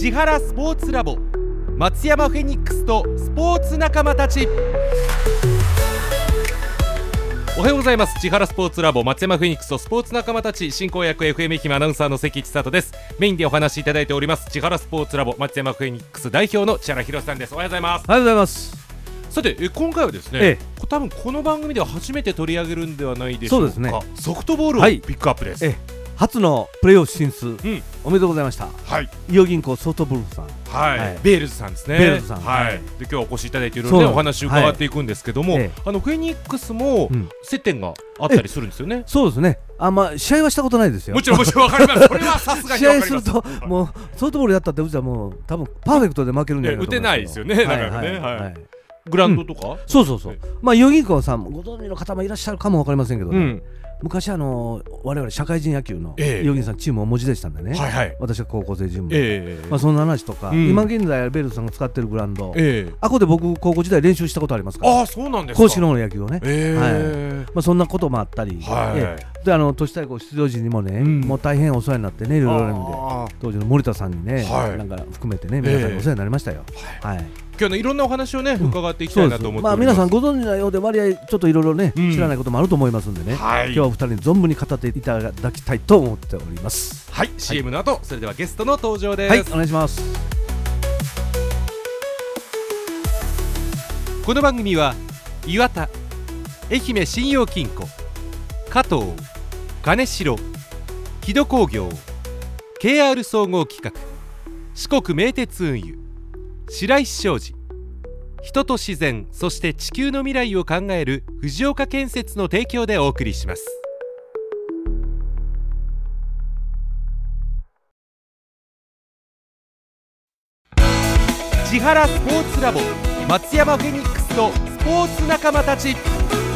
千原スポーツラボ松山フェニックスとスポーツ仲間たち。おはようございます。千原スポーツラボ松山フェニックスとスポーツ仲間たち、進行役 FM 愛媛アナウンサーの関千里です。メインでお話しいただいております千原スポーツラボ松山フェニックス代表の千原博さんです。おはようございます。 おはようございます。 さて今回はですね、多分この番組では初めて取り上げるんではないでしょうか。そうですね、ソフトボールをピックアップです。 初のプレーオフ進出、おめでとうございました。伊予銀行ソフトボールさん、 ベールズさんですね。ベールズさん、で今日はお越しいただいているのでお話を伺っていくんですけども、フェニックスも接点があったりするんですよね。 そうですね。試合はしたことないですよ。 もちろんわかります。それはさすがに試合するともうソフトボールやったってうちはもう多分パーフェクトで負けるんじゃないかと思います。 打てないですよね。だからね。グラウンドとか、 そう。伊予銀行さんもご存知の方もいらっしゃるかも分かりませんけどね、昔我々社会人野球の伊予銀さんチームをお持ちでしたんでね、私は高校生チーム、そんな話とか、今現在ベルトさんが使ってるグラウンド、あこで僕高校時代練習したことありますから。 あ、そうなんですか。 公式の野球をね、そんなこともあったり、で都市対抗出場時にもね、もう大変お世話になってね、いろいろな意味で当時の森田さんにね、なんか含めてね、皆さんにお世話になりましたよ。 今日のいろんなお話をね伺っていきたいなと思っております。 皆さんご存知のようで割合ちょっといろいろね知らないこともあると思いますんでね、今日はお二人に存分に語っていただきたいと思っております。 はい、CM の後、それではゲストの登場です。 お願いします。 この番組は岩田、愛媛信用金庫、加藤、金城、木戸工業、 KR 総合企画、四国名鉄運輸、白石商事、人と自然、そして地球の未来を考える藤岡建設の提供でお送りします。千原スポーツラボ松山フェニックスとスポーツ仲間たち。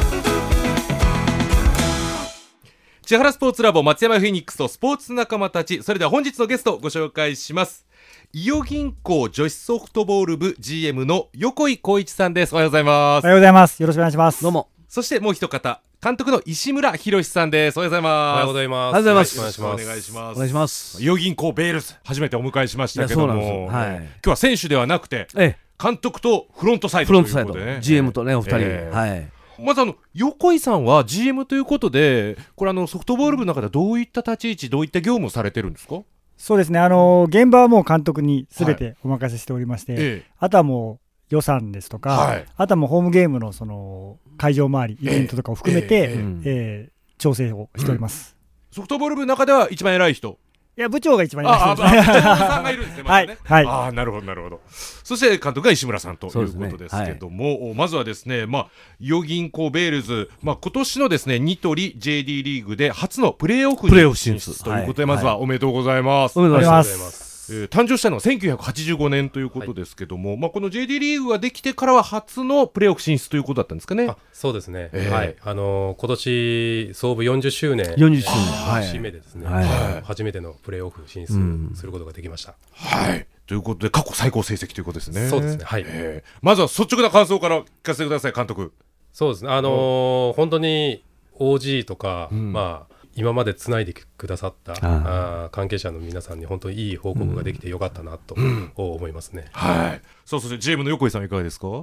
千原スポーツラボ松山フェニックスとスポーツ仲間たち、それでは本日のゲストをご紹介します。伊予銀行女子ソフトボール部 GM の横井浩一さんです。おはようございます。 おはようございます。よろしくお願いします。 どうも。 そしてもう一方、監督の石村博さんです。おはようございます。 おはようございます。 おはようございます。 お願いします。お願いします。 お願いします。 伊予銀行ベールズ初めてお迎えしましたけども、今日は選手ではなくて、監督とフロントサイドということでね、 GM とねお二人、 まず横井さんは GM ということで、これソフトボール部の中でどういった立ち位置、どういった業務をされてるんですか？ そうですね、現場はもう監督にすべてお任せしておりまして、あとはもう予算ですとか、あとはもうホームゲームのその会場周り、イベントとかを含めて、調整をしております。 ソフトボール部の中では一番偉い人？ いや、部長が一番偉い人です。 部長さんがいるんですね。まずね。なるほどなるほど。そして監督が石村さんということですけども、まずはですね、伊予銀行ベールズ、今年のですねニトリ JD リーグで初のプレーオフに進出ということで、まずはおめでとうございます。 おめでとうございます。 誕生したのは1985年ということですけども、この JD リーグができてからは初のプレーオフ進出ということだったんですかね。 そうですね、今年創部40周年節目でですね、初めてのプレーオフ進出することができました。 ということで過去最高成績ということですね。 そうですね、 まずは率直な感想から聞かせてください、監督。 そうですね、本当に OG とか、今までつないでくださった関係者の皆さんに本当にいい報告ができてよかったなと思いますね。 そして GM の横井さんいかがですか？ はい、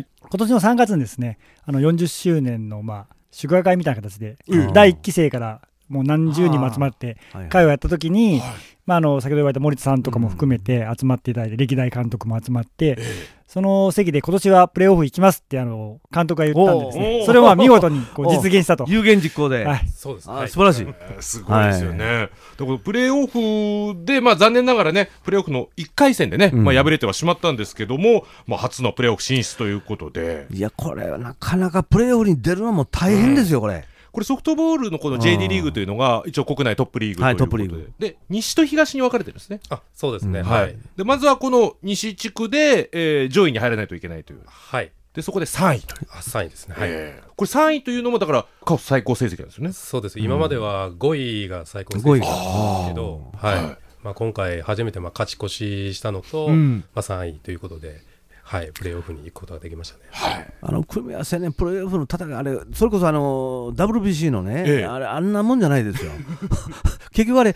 今年の3月にですね、40周年の祝賀会みたいな形で、第1期生からもう何十人も集まって会をやった時に、先ほど言われた森田さんとかも含めて集まっていただいて、歴代監督も集まって、その席で今年はプレーオフ行きますって監督が言ったんですね。それを見事に実現したと。 有言実行で。 そうです。 素晴らしい。 すごいですよね。だからプレーオフで残念ながらね、プレーオフの1回戦でね、敗れてはしまったんですけども、初のプレーオフ進出ということで。 いや、これはなかなかプレーオフに出るのも大変ですよ、これ。 これソフトボールのこの JD リーグというのが一応国内トップリーグということで、西と東に分かれてるんですね。 そうですね。 でまずはこの西地区で、上位に入らないといけないという。でそこで3位という。 3位ですね。 これ3位というのもだから過去最高成績なんですよね。 そうです。今までは5位が最高成績なんですけど、今回初めて勝ち越ししたのと、3位ということで。プレーオフに行くことができましたね。 組み合わせね、プレーオフの戦い、あれそれこそWBC のね、あれあんなもんじゃないですよ結局あれ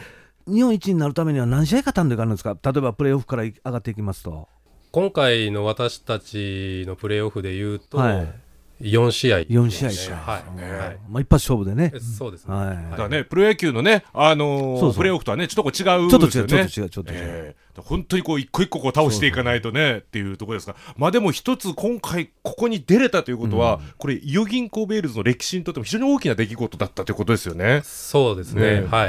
日本一になるためには何試合勝たんでいかんですか。例えばプレーオフから上がっていきますと、 今回の私たちのプレーオフでいうと、 はい 4試合、 4試合か、まあ、一発勝負でね。 そうですね、 だからねプロ野球のね、プレーオフとはねちょっとこう違うんですよね。 ちょっと違う、 本当にこう一個一個こう倒していかないとねっていうところですが、まあでも一つ今回ここに出れたということは、これ伊予銀行ベイルズの歴史にとっても非常に大きな出来事だったということですよね。 そうですね、はい、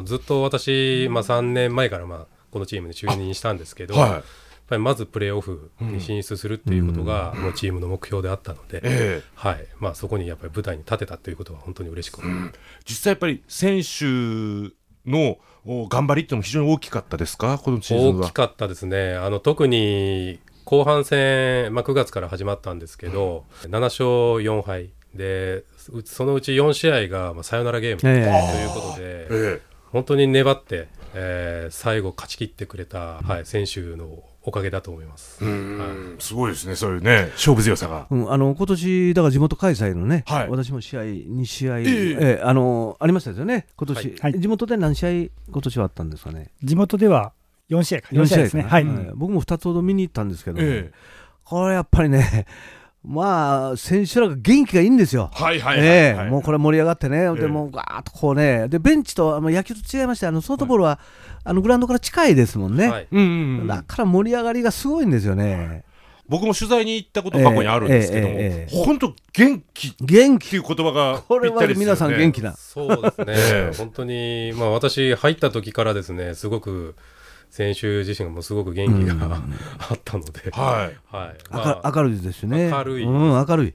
ずっと私、3年前からこのチームに就任したんですけど、やっぱりまずプレーオフに進出するっていうことがもうチームの目標であったので、はいそこにやっぱり舞台に立てたということは本当に嬉しく思います。 実際やっぱり選手の頑張りっていうのも非常に大きかったですか、このシーズンは。大きかったですね。特に後半戦、9月から始まったんですけど、7勝4敗でそのうち4試合がサヨナラゲームということで、本当に粘って、最後勝ち切ってくれた、選手のおかげだと思います。 すごいですね、そういうね勝負強さが。 今年だから地元開催のね、私も試合2試合、ありましたですよね今年、地元で何試合今年はあったんですかね。 地元では4試合ですね。 僕も2つほど見に行ったんですけど、これやっぱりね選手らが元気がいいんですよ。もうこれ盛り上がってね、でもうガーッとこうね、でベンチと野球と違いまして、ソフトボールはグラウンドから近いですもんね。だから盛り上がりがすごいんですよね。 僕も取材に行ったこと過去にあるんですけども、本当元気っていう言葉がこれは皆さん元気な。 そうですね、本当に私入った時からですね、すごく選手自身がもうすごく元気があったので、 明るいですね。 明るい、 明るい。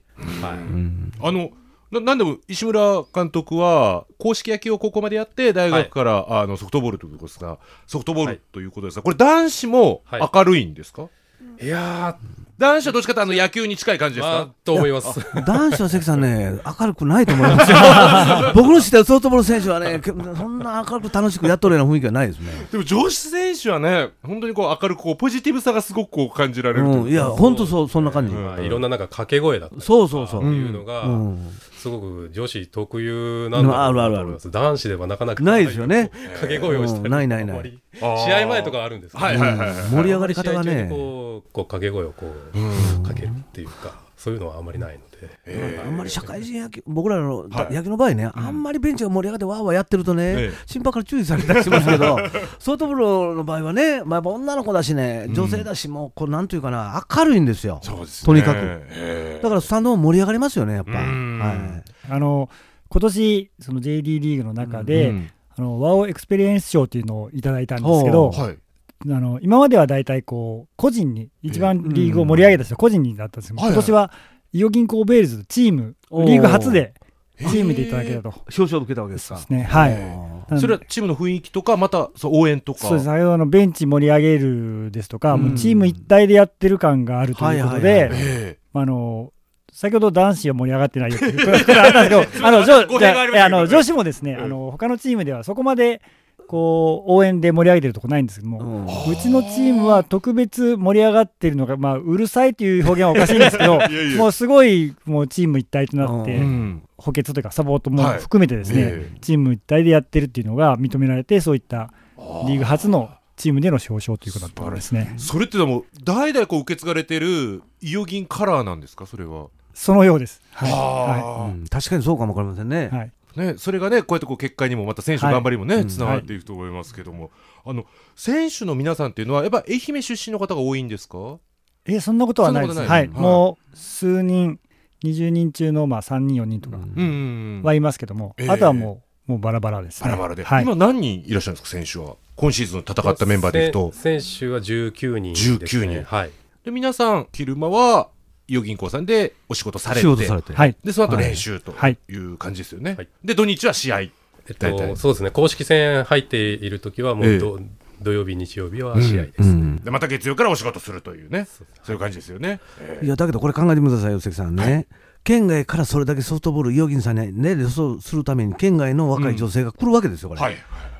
なんでも石村監督は公式野球をここまでやって大学からソフトボールということですが、ソフトボールということですが、これ男子も明るいんですか。 いや男子はどっちかというと野球に近い感じですか。 と思います。 男子は関さんね、明るくないと思いますよ。僕の知ってるソフトボール選手はね、そんな明るく楽しくやっとるような雰囲気はないですね。 でも女子選手はね、本当にこう明るくポジティブさがすごくこう感じられる。 いや本当そんな感じ。 いろんな掛け声だったりとかっていうのがすごく女子特有なんだと思います。男子ではなかなかないですよね。 掛け声をしたり、 ない試合前とかあるんですけど、 盛り上がり方がね、 掛け声をこうかけるっていうか、そういうのはあんまりないので、 あんまり社会人野球、僕らの野球の場合ね、あんまりベンチが盛り上がってわーわーやってるとね、審判から注意されたりしますけど、ソフトボールの場合はね、女の子だしね、女性だし、もうこうなんていうかな、明るいんですよ、とにかく。だからスタンドも盛り上がりますよね、やっぱ。 今年その JD リーグの中で、ワオエクスペリエンス賞っていうのをいただいたんですけど、今まではだいたい個人に一番リーグを盛り上げた人は個人にだったんですけど、今年は伊予銀行ベイルズチームリーグ初でチームでいただけたと。 表彰を受けたわけですか。 ね、 それはチームの雰囲気とかまた応援とか。 そうです。先ほどのベンチ盛り上げるですとか、もうチーム一体でやってる感があるということで、先ほど男子は盛り上がってないよっていうことがあったんですけど、女子もですね、他のチームではそこまでこう応援で盛り上げてるとこないんですけども、うちのチームは特別盛り上がってるのが、うるさいという表現はおかしいんですけどもうすごいもうチーム一体となって、補欠というかサポートも含めてですね、チーム一体でやってるっていうのが認められて、そういったリーグ初のチームでの表彰ということだったんですね。 それってでも代々こう受け継がれてる伊予銀カラーなんですか。それはそのようです。 確かにそうかもわかりませんね。 それがね、こうやってこう結果にもまた選手の頑張りもね、つながっていくと思いますけども、選手の皆さんっていうのはやっぱ愛媛出身の方が多いんですか。 そんなことはないです。もう数人、20人中の3人4人とかはいますけども、あとはもうバラバラですね。 バラバラで、今何人いらっしゃるんですか、選手は。今シーズン戦ったメンバーでいくと選手は19人ですね。 19人、で皆さん昼間は伊予銀行さんでお仕事されて、でその後練習という感じですよね。で土日は試合。 そうですね。公式戦入っている時はもう土曜日日曜日は試合ですね。 でまた月曜からお仕事するというね、そういう感じですよね。 いやだけどこれ考えてくださいよ、関さんね。県外からそれだけソフトボール伊予銀さんにね予想するために県外の若い女性が来るわけですよ、これ。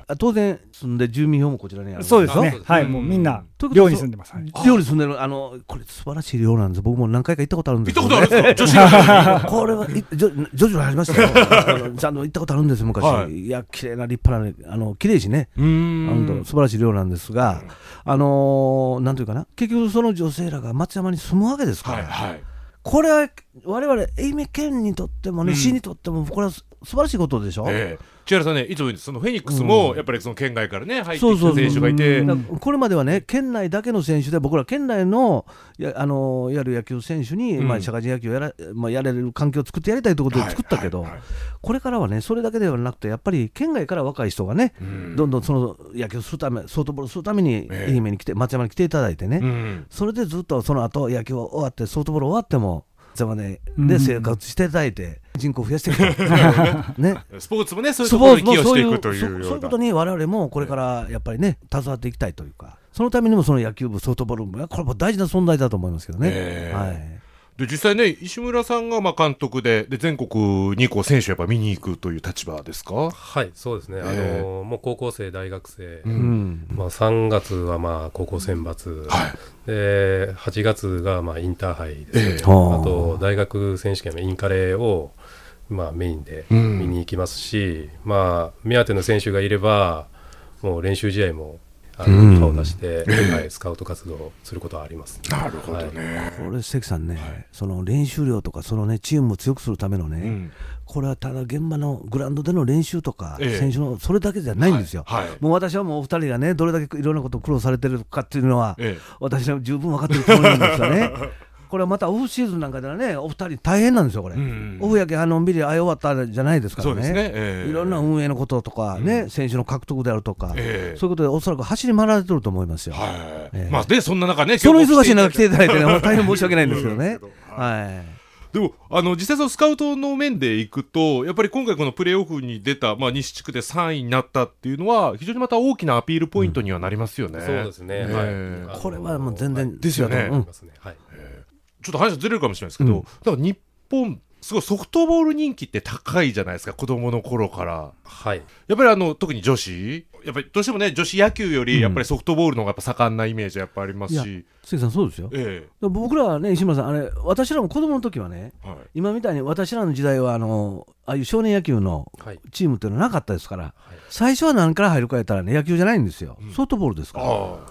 当然住んで住民票もこちらにある。 そうですね。はい、もうみんな寮に住んでます。 寮に住んでる、これ素晴らしい寮なんです。僕も何回か行ったことあるんですよ。 行ったことあるんですか？ これは徐々にありましたよ。ちゃんと行ったことあるんですよ昔。いや綺麗な立派な綺麗しね。素晴らしい寮なんですが、なんていうかな、結局その女性らが松山に住むわけですから。これは我々愛媛県にとってもね、市にとってもこれは素晴らしいことでしょ。 千原さんね、いつも言うんです。そのフェニックスもやっぱりその県外からね入ってきた選手がいて、 これまではね県内だけの選手で、僕ら県内のやる野球選手に、社会人野球をやれる環境を作ってやりたいということで作ったけど、これからはねそれだけではなくて、やっぱり県外から若い人がね、どんどんその野球をするため、ソフトボールするために愛媛に来て、松山に来ていただいてね、それでずっとその後野球終わって、ソフトボール終わっても松山で生活していただいて、人口を増やしていくね、 スポーツもね、そういうところに寄与していくというような、 そういうことに我々もこれからやっぱりね携わっていきたいというか、そのためにもその野球部、ソフトボール部、これも大事な存在だと思いますけどね。 で実際ね、石村さんが監督で全国に選手やっぱ見に行くという立場ですか？ はい、そうですね。もう高校生、大学生、3月は高校選抜、で8月がインターハイですね。あと大学選手権のインカレをメインで見に行きますし、目当ての選手がいればもう練習試合も顔を出して、スカウト活動をすることはあります。 なるほどね。 これ関さんね、その練習量とかそのねチームを強くするためのね、これはただ現場のグラウンドでの練習とか、選手のそれだけじゃないんですよ。もう私はもうお二人がねどれだけいろんなことを苦労されてるかっていうのは、私は十分分かってると思うんですがね。これはまたオフシーズンなんかではね、お二人大変なんですよこれ。オフやけのんびり終わったじゃないですからね。いろんな運営のこととかね、選手の獲得であるとか、そういうことでおそらく走り回られてると思いますよ。 でそんな中ね、 その忙しい中来ていただいてね、大変申し訳ないんですけどね。 でも実際そのスカウトの面でいくと、やっぱり今回このプレーオフに出た、西地区で3位になったっていうのは非常にまた大きなアピールポイントにはなりますよね。 そうですね。 これはもう全然ですよね。ちょっと話がずれるかもしれないですけど、だから日本すごいソフトボール人気って高いじゃないですか、子供の頃から。やっぱり特に女子、やっぱりどうしてもね女子野球よりやっぱりソフトボールの方がやっぱ盛んなイメージはやっぱありますし。 関さんそうですよ。僕らはね、石村さん私らも子供の時はね、今みたいに私らの時代はああいう少年野球のチームっていうのはなかったですから、最初は何から入るかやったらね、野球じゃないんですよ、ソフトボールですから。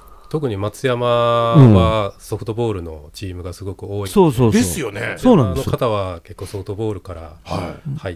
特に松山はソフトボールのチームがすごく多いですよね。 そうなんです。 方は結構ソフトボールから入って、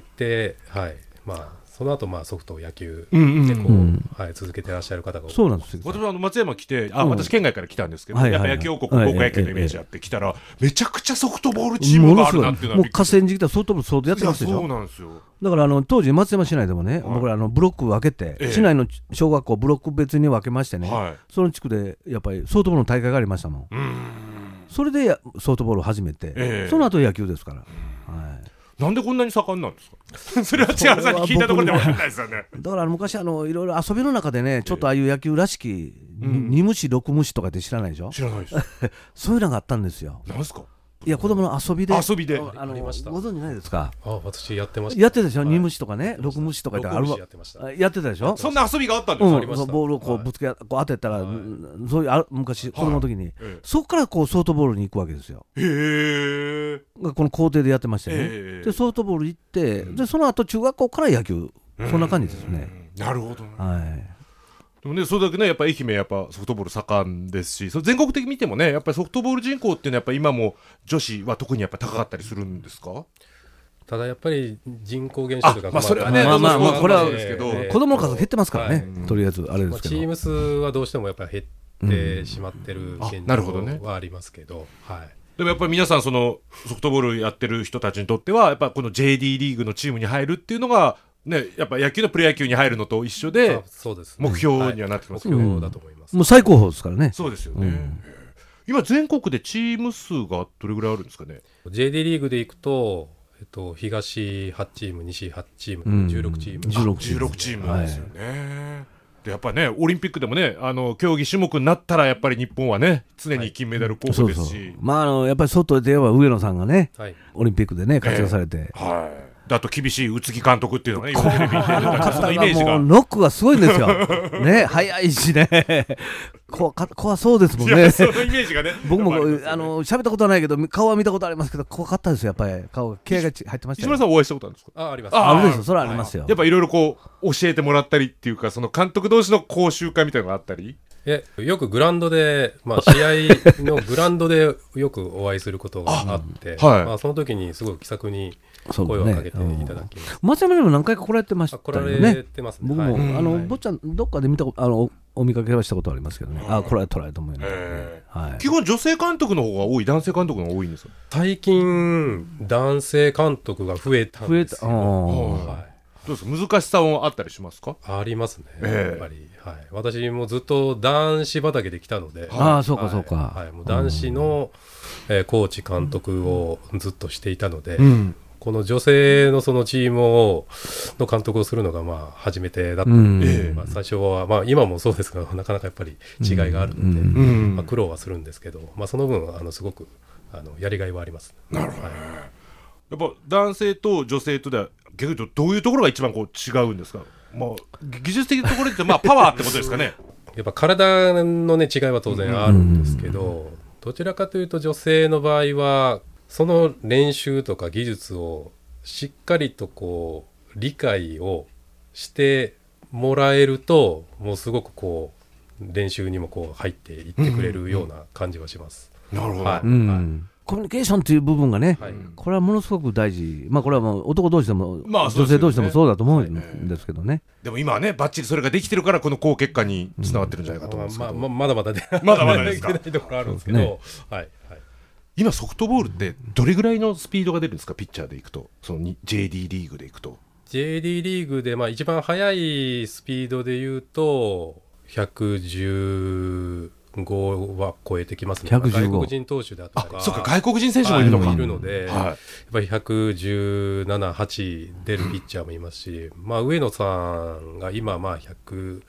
その後ソフト野球で続けてらっしゃる方が多い。 そうなんです。 私松山来て、私県外から来たんですけど、やっぱ野球王国、高校野球のイメージあって来たら、めちゃくちゃソフトボールチームがあるなっていうのは、 もう河川敷でソフトボール相当やってますでしょ。 そうなんですよ。 だから当時松山市内でもね、僕らブロック分けて、市内の小学校ブロック別に分けましてね、その地区でやっぱりソフトボールの大会がありましたもん。それでソフトボールを始めて、その後野球ですから。 なんでこんなに盛んなんですか？それは千原さんに聞いたところでも分かんないですよね。 だから昔いろいろ遊びの中でね、ちょっとああいう野球らしき2虫6虫とかって知らないでしょ？ 知らないです。 そういうのがあったんですよ。 なんですか？ いや子供の遊びでご存知ないですか？ 私やってました。 やってたでしょ。2虫とかね、6虫とかってやってたでしょ。 そんな遊びがあったんですか？ ボールをこうぶつけ当てたら、そういう昔子供の時に、そこからソフトボールに行くわけですよ。この校庭でやってましたよね。でソフトボール行って、でその後中学校から野球、そんな感じですね。 なるほど。でもね、それだけね、やっぱ愛媛やっぱソフトボール盛んですし、そ全国的に見てもね、やっぱりソフトボール人口っていうのはやっぱ今も女子は特にやっぱ高かったりするんですか？ ただやっぱり人口減少とか、 それはね、 これはですけど、子供の数減ってますからね、とりあえずあれですけど、 チーム数はどうしてもやっぱり減ってしまってる現状はありますけど、 でもやっぱり皆さんそのソフトボールやってる人たちにとってはやっぱこの JD リーグのチームに入るっていうのがね、やっぱ野球のプロ野球に入るのと一緒で目標にはなってきます。 目標だと思います。 もう最高峰ですからね。 そうですよね。今全国でチーム数がどれぐらいあるんですかね？ JD リーグでいくと、東8チーム、西8チーム、16チーム、 16チームですよね。でやっぱりね、オリンピックでもね、競技種目になったらやっぱり日本はね常に金メダル候補ですし、 やっぱり外で言えば上野さんがね、オリンピックでね活躍されて、 あと厳しい宇津木監督っていうのがね、今テレビに出てたそのイメージが。 ノックがすごいんですよ。ね、速いしね。怖そうですもんね。 そのイメージがね。 僕も喋ったことはないけど、顔は見たことありますけど、怖かったですよ、やっぱり。顔が気合が入ってました。 石村さんお会いしたことあるんですか？ あります。 あるですよ、それはありますよ。 やっぱいろいろこう教えてもらったりっていうか、その監督同士の講習会みたいなのがあったり。 よくグラウンドで、試合のグラウンドでよくお会いすることがあって、その時にすごい気さくに声をかけていただきます。 松山にも何回か来られてましたよね。 来られてますね。 僕も坊ちゃんどっかで見たお見かけはしたことありますけどね。来られたと思います。 基本女性監督の方が多い、男性監督の方が多いんですか？ 最近男性監督が増えたんですよ。 どうですか？難しさはあったりしますか？ ありますね、やっぱり。私もずっと男子畑で来たので、 そうかそうか。 もう男子のコーチ監督をずっとしていたので、この女性のそのチームの監督をするのが初めてだったので、最初は今もそうですが、なかなかやっぱり違いがあるので、苦労はするんですけど、その分すごくやりがいはあります。 なるほど。やっぱ男性と女性とでは逆に言うとどういうところが一番こう違うんですか？技術的なところってパワーってことですかね。 やっぱ体のね違いは当然あるんですけど、どちらかというと女性の場合はその練習とか技術をしっかりとこう理解をしてもらえると、もうすごくこう練習にもこう入っていってくれるような感じはします。 なるほど。 コミュニケーションという部分がね、これはものすごく大事。これはもう男同士でも、女性同士でもそうだと思うんですけどね。 でも今はね、バッチリそれができてるからこの好結果につながってるんじゃないかと思うんですけど、 まだまだできてないところあるんですけど、 今ソフトボールってどれぐらいのスピードが出るんですか？ピッチャーでいくと、その JD リーグでいくと。 JD リーグで一番速いスピードでいうと115は超えてきますね。外国人投手であったりとか、 そうか、外国人選手もいるのか、 いるので、やっぱり117、8出るピッチャーもいますし、上野さんが今113、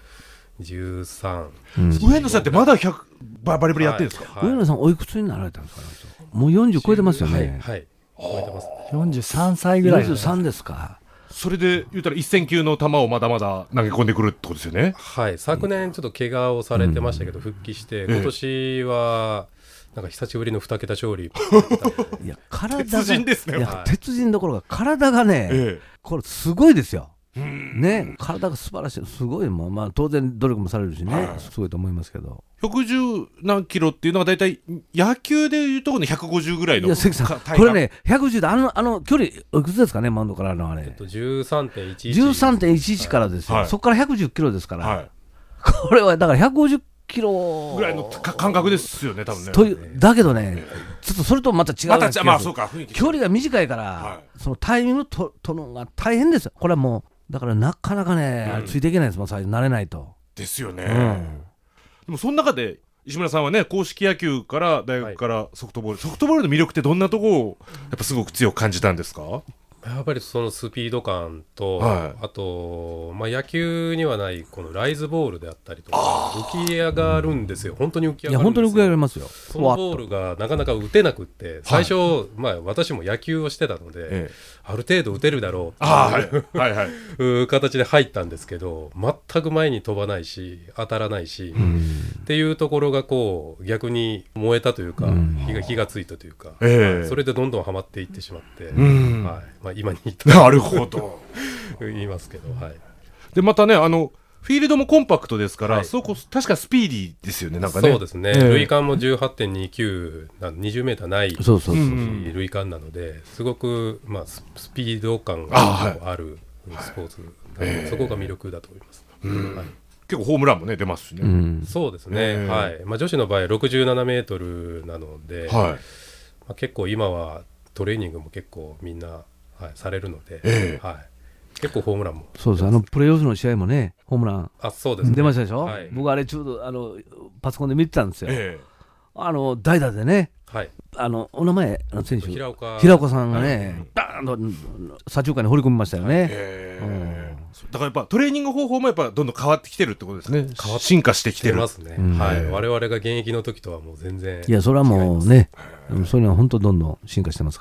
上野さんってまだ100バリバリやってるんですか？ 上野さんおいくつになられたんですか？もう40超えてますよね。 超えてます。 43歳ぐらい。 43ですか。 それで言ったら1000球の球をまだまだ投げ込んでくるってことですよね。 昨年ちょっと怪我をされてましたけど、復帰して今年はなんか久しぶりの2桁勝利。 いや、体が鉄人ですね。 鉄人どころか体がね、これすごいですよ。ね、体が素晴らしい、すごい。当然努力もされるしね、すごいと思いますけど。 110何キロっていうのが大体野球でいうところの150ぐらいの。 いや、関さん、これね、110であの距離おいくつですかね、マウンドからのあれ。13.11 からですよ。そこから110キロですから。これはだから150キロぐらいの感覚ですよね、多分ね。 だけどね、ちょっとそれとまた違う。 そうか、 距離が短いから、そのタイミングとのが大変ですよ。これはもうだからなかなかね、ついていけないですもん、最初慣れないと。 ですよね。でもその中で石村さんはね、硬式野球から大学からソフトボールの魅力ってどんなところをやっぱすごく強く感じたんですか？ やっぱりそのスピード感と、あと、野球にはないこのライズボールであったりとか浮き上がるんですよ。本当に浮き上がるんですよ。いや、本当に浮き上がりますよ。そのボールがなかなか打てなくって、最初、私も野球をしてたので、ある程度打てるだろうっていう形で入ったんですけど、全く前に飛ばないし当たらないし、っていうところがこう逆に燃えたというか、火がついたというか、それでどんどんはまっていってしまって、今になるほど言いますけど、 でまたね、フィールドもコンパクトですから、確かスピーディーですよね。なんかね、 そうですね、塁間も 18.29 20メーターない塁間なので、すごく、スピード感があるスポーツなので、そこが魅力だと思います。 結構ホームランもね出ますしね。 そうですね、女子の場合67メートルなので、結構今はトレーニングも結構みんなされるので、結構ホームランも。 そうです、プレーオフの試合もね、ホームラン出ましたでしょ。僕あれちょうどパソコンで見てたんですよ。代打でね、お名前選手平岡さんがね、バーンと左中間に放り込みましたよね。 だからやっぱトレーニング方法もやっぱどんどん変わってきてるってことですね。進化してきてるますね。我々が現役の時とはもう全然。 いや、それはもうね、そういうのは本当どんどん進化してますから。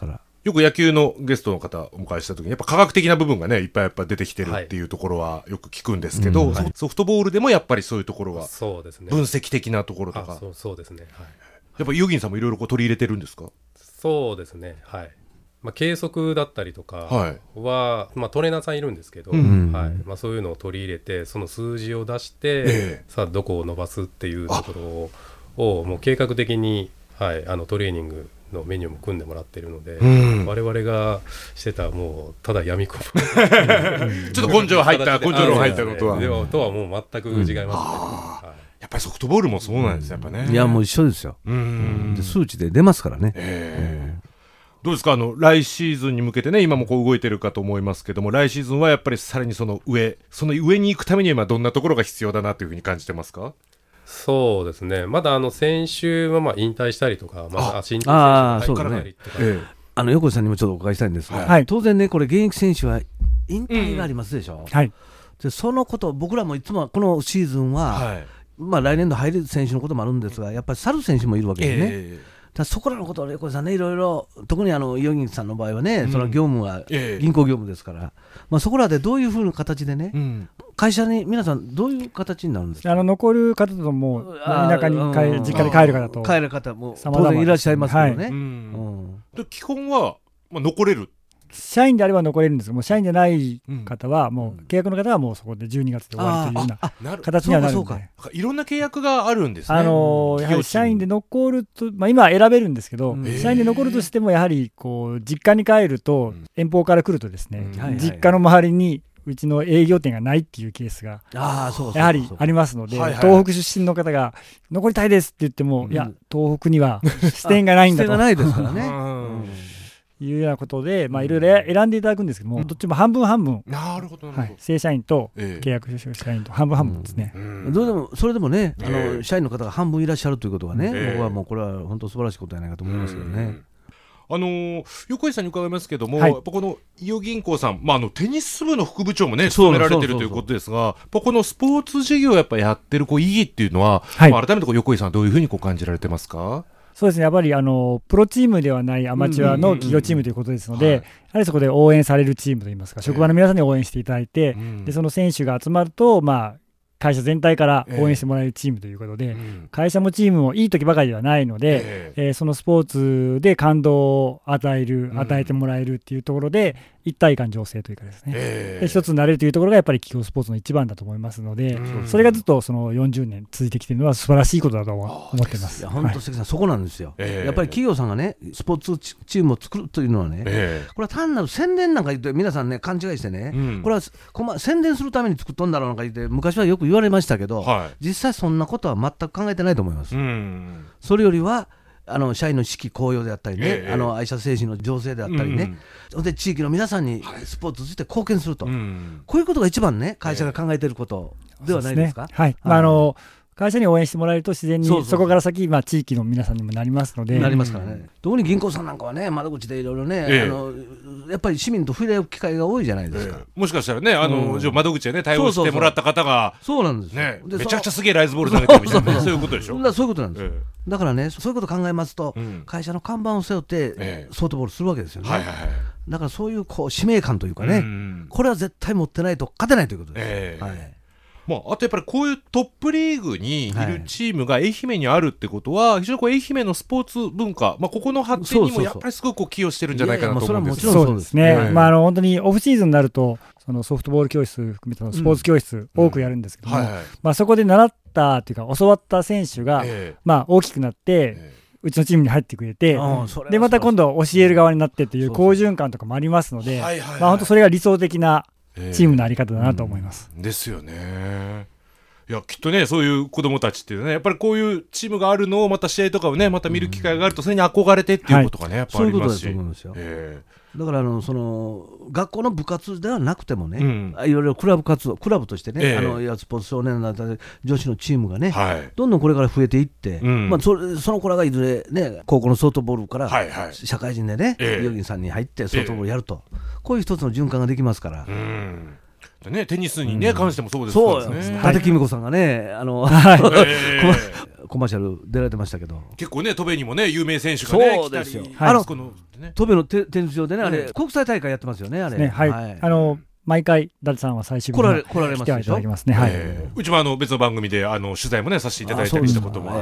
よく野球のゲストの方をお迎えした時にやっぱ科学的な部分がねいっぱいやっぱ出てきてるっていうところはよく聞くんですけど、ソフトボールでもやっぱりそういうところは分析的なところとか、 そうですね、 やっぱヨギンさんもいろいろ取り入れてるんですか？ そうですね、計測だったりとかは、トレーナーさんいるんですけど、そういうのを取り入れてその数字を出して、さあどこを伸ばすっていうところをもう計画的に、トレーニングのメニューも組んでもらってるので、我々がしてたもうただ闇雲ちょっと根性論入ったのとはもう全く違いますね。 やっぱりソフトボールもそうなんですやっぱね。 いやもう一緒ですよ。で数値で出ますからね。 どうですか来シーズンに向けてね今もこう動いてるかと思いますけども、来シーズンはやっぱりさらにその上に行くためには今どんなところが必要だなというふうに感じてますか？ そうですね、まだ先週は引退したりとか、新人選手が入ったりとか、横井さんにもちょっとお伺いしたいんですが、当然ねこれ現役選手は引退がありますでしょ。でそのこと僕らもいつもこのシーズンは、来年度入る選手のこともあるんですが、やっぱり去る選手もいるわけですね。そこらのことを横井さんねいろいろ特にヨギさんの場合はね、その業務は銀行業務ですから、そこらでどういうふうな形でね、会社に皆さんどういう形になるんですか？ 残る方とも田舎に実家に帰る方と帰る方も当然いらっしゃいますけどね。 基本は残れる。 社員であれば残れるんですけども、社員でない方はもう契約の方はもうそこで12月で終わりというような形にはなるので、 いろんな契約があるんですね。 やはり社員で残ると、今は選べるんですけど、社員で残るとしてもやはりこう実家に帰ると、遠方から来るとですね、実家の周りにうちの営業店がないっていうケースがやはりありますので、東北出身の方が残りたいですって言っても、いや東北には支店がないんだと支店がないですからねいうようなことで、いろいろ選んでいただくんですけども、どっちも半分半分、正社員と契約社員と半分半分ですね。 それでもね、社員の方が半分いらっしゃるということはね、僕はもうこれは本当素晴らしいことじゃないかと思いますけどね。 横井さんに伺いますけども、やっぱこの伊予銀行さん、テニス部の副部長もね務められてるということですが、このスポーツ事業をやっぱやってる意義っていうのは、改めて横井さんはどういうふうに感じられてますか？ そうですね、やっぱりプロチームではないアマチュアの企業チームということですので、やはりそこで応援されるチームといいますか、職場の皆さんに応援していただいて、でその選手が集まると、会社全体から応援してもらえるチームということで、会社もチームもいい時ばかりではないので、そのスポーツで感動を与えてもらえるっていうところで一体感醸成というかですね、で一つになれるというところがやっぱり企業スポーツの一番だと思いますので、それがずっとその40年続いてきているのは素晴らしいことだと思っています。 本当関さん、そこなんですよ。やっぱり企業さんがねスポーツチームを作るというのはね、これは単なる宣伝なんか言って皆さんね勘違いしてね、これは宣伝するために作っとんだろうなんか言って昔はよく言われましたけど、実際そんなことは全く考えてないと思います。それよりは社員の士気高揚であったりね、愛社精神の醸成であったりね、で地域の皆さんにスポーツについて貢献すると、こういうことが一番ね会社が考えていることではないですか？ 会社に応援してもらえると自然にそこから先、地域の皆さんにもなりますので。 なりますからね。特に銀行さんなんかはね窓口でいろいろね、やっぱり市民と触れ合う機会が多いじゃないですか。 もしかしたらね窓口でね対応してもらった方がそうなんですね、めちゃくちゃすげえライズボール投げてるみたいな、そういうことでしょ。 そういうことなんです。だからねそういうことを考えますと、会社の看板を背負ってソフトボールするわけですよね。だからそういう使命感というかね、これは絶対持ってないと勝てないということです。 あとやっぱりこういうトップリーグにいるチームが愛媛にあるってことは、非常に愛媛のスポーツ文化、ここの発展にもやっぱりすごく寄与してるんじゃないかなと思うんです。 そうですね。本当にオフシーズンになるとそのソフトボール教室含めたスポーツ教室多くやるんですけども、そこで習ったというか教わった選手が大きくなってうちのチームに入ってくれて、でまた今度教える側になってという好循環とかもありますので、本当それが理想的なチームのあり方だなと思います。 ですよね。いやきっとねそういう子どもたちっていうね、やっぱりこういうチームがあるのをまた試合とかをねまた見る機会があるとそれに憧れてっていうことがね、やっぱりありますし、 そういうことだと思いますよ。だからその学校の部活ではなくてもね、いろいろクラブ活動、クラブとしてね、スポーツ少年だったり女子のチームがね、どんどんこれから増えていって、その子らがいずれね高校のソフトボールから社会人でねヨギンさんに入ってソフトボールやると、こういう一つの循環ができますから。テニスにね関してもそうですからね。 伊達公子さんがねコマーシャル出られてましたけど、 結構ね戸部にもね有名選手がねそうですよ。 戸部のテニス場でね、あれ国際大会やってますよね、あれ。 はい。毎回伊達さんは最終日に来られますでしょ。 うちも別の番組で取材もねさせていただいたりしたこともあって。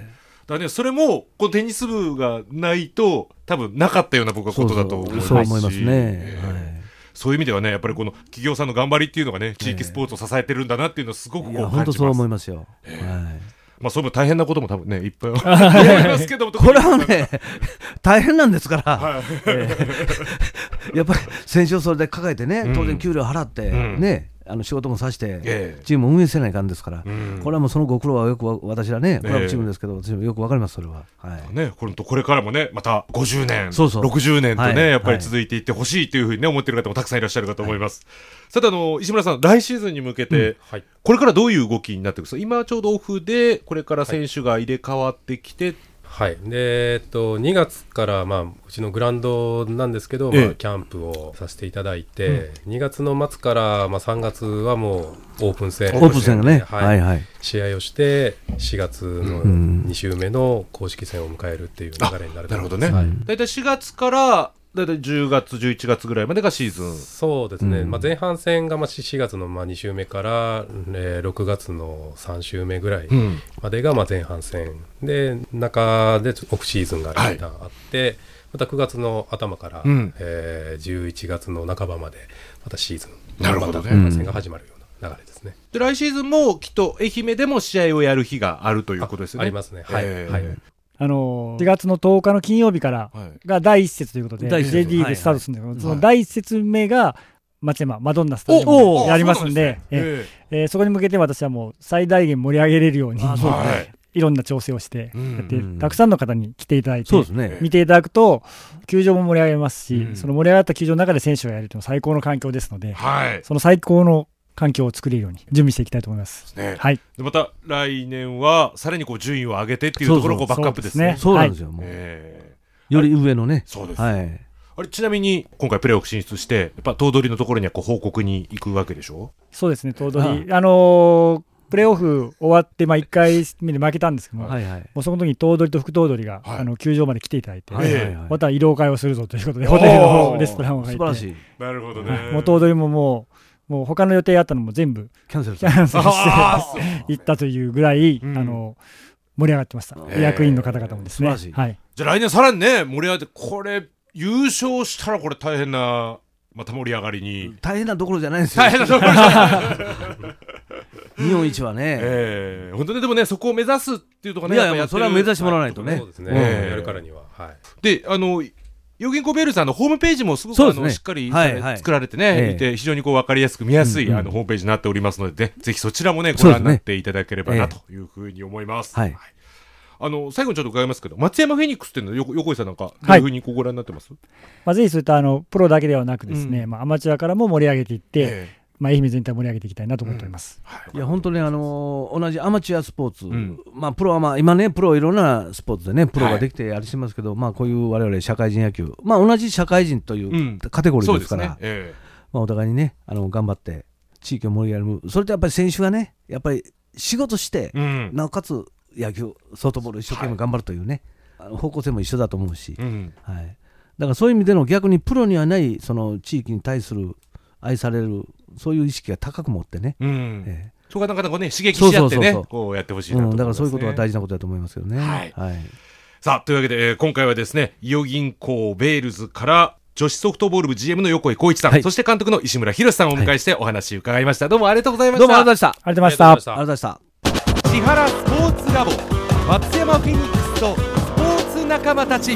だね、それもこのテニス部がないと多分なかったような僕はことだと思いますし、 そう思いますね。 そういう意味ではねやっぱりこの企業さんの頑張りっていうのがね地域スポーツを支えてるんだなっていうのをすごくこう感じます。 本当そう思いますよ。 まあそういう大変なことも多分ねいっぱいありますけどもこれはね大変なんですから、やっぱり選手をそれで抱えてね、当然給料払ってね、仕事もさせてチームを運営せないかんですから、これはもうそのご苦労はよく私らねクラブチームですけど、私もよくわかります。それはこれからもねまた50年60年とねやっぱり続いていってほしいというふうにね思っている方もたくさんいらっしゃるかと思います。さて石村さん来シーズンに向けてこれからどういう動きになっていくんですか。今ちょうどオフでこれから選手が入れ替わってきて、 で2月から、うちのグラウンドなんですけど、キャンプをさせていただいて、2月の末から、3月はもうオープン戦がね、 試合をして4月の2週目の公式戦を迎えるっていう流れになると思います。 なるほどね。だいたい4月からだいたい10月11月ぐらいまでがシーズン。 そうですね、前半戦が4月の2週目から6月の3週目ぐらいまでが前半戦で、中でオフシーズンが一旦あって、また9月の頭から、11月の半ばまでまたシーズン、 なるほどね、 前半戦が始まるような流れですね。 で来シーズンもきっと愛媛でも試合をやる日があるということですよね。 ありますね。 4月の10日の金曜日からが第1節ということで、JD でスタートするんですけど、その第1節目が松山マドンナスタジアムでやりますんで、そこに向けて私はもう最大限盛り上げれるようにいろんな調整をしてやって、たくさんの方に来ていただいて見ていただくと球場も盛り上げますし、その盛り上がった球場の中で選手がやるというのは最高の環境ですので、その最高の環境を作れるように準備していきたいと思います。 でまた来年はさらにこう順位を上げてっていうところをバックアップですね。 そうなんですよ。より上のね。 そうです。あれちなみに今回プレーオフ進出してやっぱ頭取のところにはこう報告に行くわけでしょ。 そうですね。頭取プレーオフ終わって1回目で負けたんですけども、もうその時に頭取と副頭取が球場まで来ていただいて、また慰労会をするぞということでホテルのレストランを入って、 素晴らしい。 なるほどね。 もう頭取ももう他の予定あったのも全部キャンセルして行ったというぐらい、盛り上がってました。役員の方々もですね。 じゃあ来年さらにね盛り上がって、これ優勝したらこれ大変なまた盛り上がりに。 大変なところじゃないですよ。 大変なところじゃない日本一はね、 本当にでもねそこを目指すっていうところね、 いやそれは目指してもらわないとね。 そうですね。やるからには。 でヨギンコベールさんのホームページもすごくしっかり作られてね、いて非常にこう分かりやすく見やすいホームページになっておりますので、ぜひそちらもねご覧になっていただければなというふうに思います。最後にちょっと伺いますけど、松山フェニックスっていうのは横井さんなんかどういうふうにご覧になってます？ ぜひそういったプロだけではなくですね、アマチュアからも盛り上げていって、愛媛全体を盛り上げていきたいなと思っております。 いや本当に同じアマチュアスポーツ、プロは今ねプロいろんなスポーツでねプロができてあれしてますけど、こういう我々社会人野球、同じ社会人というカテゴリーですから、お互いにね頑張って地域を盛り上げる。それとやっぱり選手がねやっぱり仕事して、なおかつ野球ソフトボール一生懸命頑張るというね、方向性も一緒だと思うし、だからそういう意味での逆にプロにはないその地域に対する愛されるそういう意識が高く持ってね、 そこがなかなかね刺激し合ってねこうやってほしいなと思いますね。 だからそういうことは大事なことだと思いますけどね。 さあというわけで、今回はですね伊予銀行ベールズから女子ソフトボール部 GM の横井浩一さん、そして監督の石村博さんをお迎えしてお話を伺いました。どうもありがとうございました。 どうもありがとうございました。 ありがとうございました。 千原スポーツラボ松山フェニックスとスポーツ仲間たち。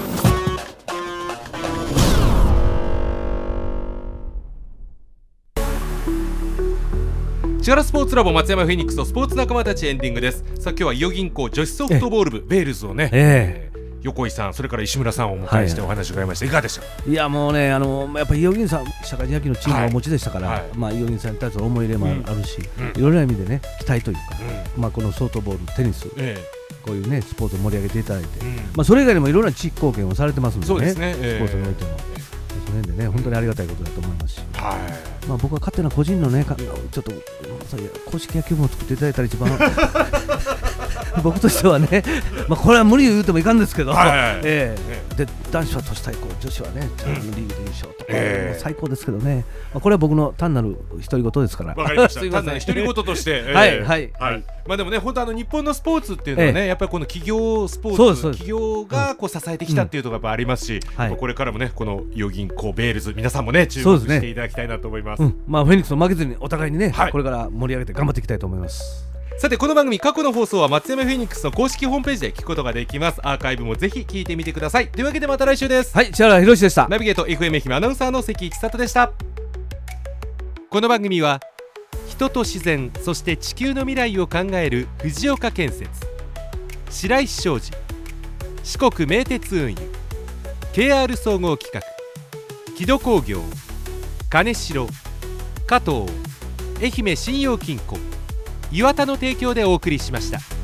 千原スポーツラボ松山フェニックスとスポーツ仲間たちエンディングです。さあ今日は伊予銀行女子ソフトボール部ベールズをね、横井さんそれから石村さんをお迎えしてお話を伺いました。いかがでした？ いやもうねやっぱり伊予銀さん社会人野球のチームをお持ちでしたから、伊予銀さんに対する思い入れもあるし、いろいろな意味でね期待というか、このソフトボールテニス、こういうねスポーツを盛り上げていただいて、それ以外にもいろんな地域貢献をされてますのでね、 そうですね、 スポーツにおいてもその辺でね本当にありがたいことだと思いますし、僕は勝手な個人のねちょっと公式野球部を作っていただいたら一番僕としてはね、これは無理言うてもいかんですけど、で男子は都市対抗、女子はねチャンピオンリーグで優勝とか、最高ですけどね、これは僕の単なる独り言ですから。 わかりました。単なる独り言として、でもね、本当日本のスポーツっていうのはね、やっぱりこの企業スポーツ、企業がこう支えてきたっていうところがやっぱありますし、これからもね、この伊予銀行ベールズ、皆さんもね注目していただきたいなと思います。 フェニックスも負けずにお互いにね、これから盛り上げて頑張っていきたいと思います。 さてこの番組過去の放送は松山フェニックスの公式ホームページで聞くことができます。アーカイブもぜひ聞いてみてください。というわけでまた来週です。 はい、千原博史でした。 ナビゲート FM 愛媛アナウンサーの関千里でした。この番組は人と自然、そして地球の未来を考える藤岡建設、白石商事、四国名鉄運輸、 KR 総合企画、木戸工業、金城、加藤、愛媛信用金庫、岩田の提供でお送りしました。